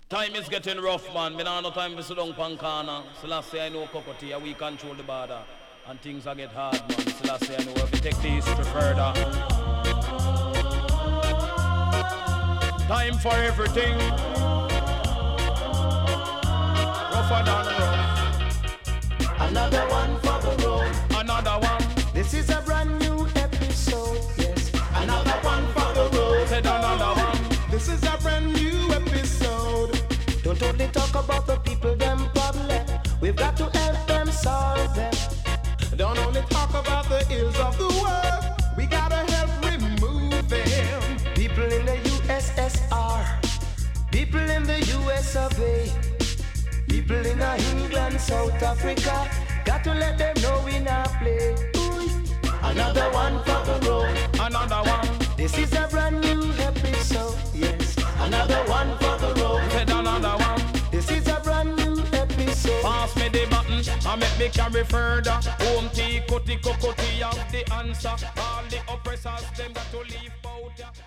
Time is getting rough, man. Me nah no time for sit down pan corner. Selassie, I know Kokoti, we control the border. And things are get hard, man. Selassie, I know if we take the history further. Time for everything. Rougher than rough. Another one for the road. Another one. This is a brand new episode, yes. Another one for the road. Said another one. This is a brand new episode. Don't only talk about the people, them problem. We've got to help them solve them. Don't only talk about the ills of the world. We gotta help remove them. People in the USSR, people in the US of A, people in England, South Africa. Got to let them know we not play. Ooh. Another one for the road. Another one. This is a brand new episode, yes. Another one for the road. Said another one. This is a brand new episode. Pass me the button and make me carry further. Home tea, cutty, cocotti, have the answer. All the oppressors, them got to leave out.